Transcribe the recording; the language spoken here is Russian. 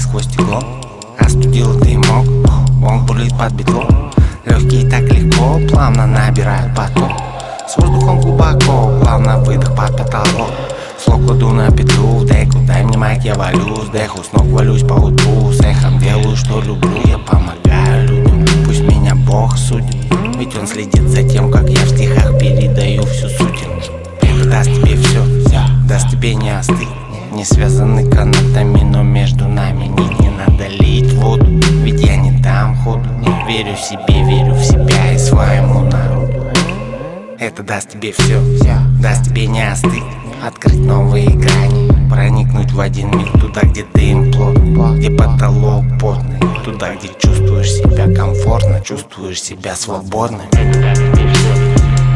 сквозь стекло. Остудил дымок, он бурлит под бедлом. Легкие так легко, плавно набирают поток. С воздухом глубоко, плавно выдох под потолок. Слог кладу на петлю, в деку, дай мне майк, я валю с деху. С ног валюсь по утру, с эхом делаю, что люблю. Я помогаю людям, пусть меня Бог судит, ведь он следит за тем, как я в стихах передаю всю суть. Это даст тебе все, даст тебе не остыть. Не связаны канатами, но между нами нить. Не надо лить воду, ведь я не дам ходу. Верю в себе, верю в себя и своему народу. Это даст тебе все, даст тебе не остыть. Открыть новые грани, проникнуть в один миг. Туда, где дым плотный, где потолок потный. Туда, где чувствуешь себя комфортно, чувствуешь себя свободным. Это даст тебе все.